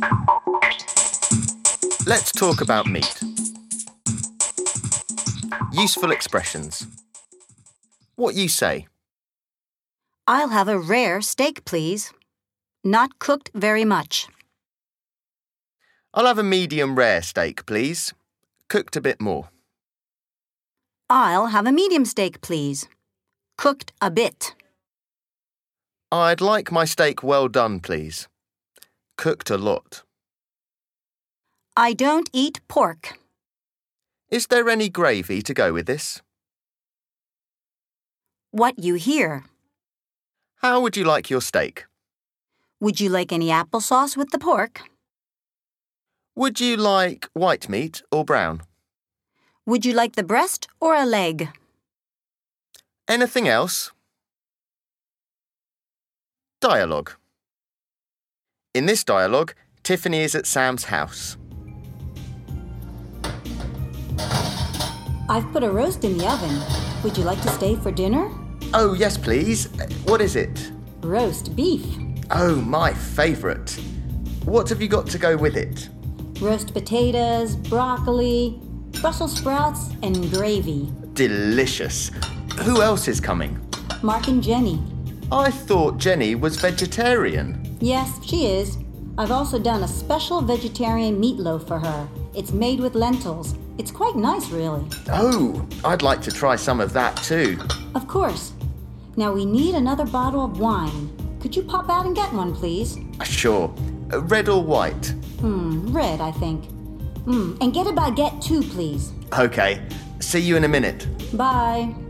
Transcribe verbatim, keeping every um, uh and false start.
Let's talk about meat. Useful expressions. What you say? I'll have a rare steak, please. Not cooked very much. I'll have a medium rare steak, please. Cooked a bit more. I'll have a medium steak, please. Cooked a bit. I'd like my steak well done, please. Cooked a lot. I don't eat pork. Is there any gravy to go with this? What you hear. How would you like your steak? Would you like any applesauce with the pork? Would you like white meat or brown? Would you like the breast or a leg? Anything else? Dialogue. In this dialogue, Tiffany is at Sam's house. I've put a roast in the oven. Would you like to stay for dinner? Oh, yes, please. What is it? Roast beef. Oh, my favourite. What have you got to go with it? Roast potatoes, broccoli, Brussels sprouts, and gravy. Delicious. Who else is coming? Mark and Jenny. I thought Jenny was vegetarian. Yes, she is. I've also done a special vegetarian meatloaf for her. It's made with lentils. It's quite nice, really. Oh, I'd like to try some of that too. Of course. Now we need another bottle of wine. Could you pop out and get one, please? Sure. Red or white? Hmm, red, I think. Hmm, and get a baguette too, please. Okay. See you in a minute. Bye.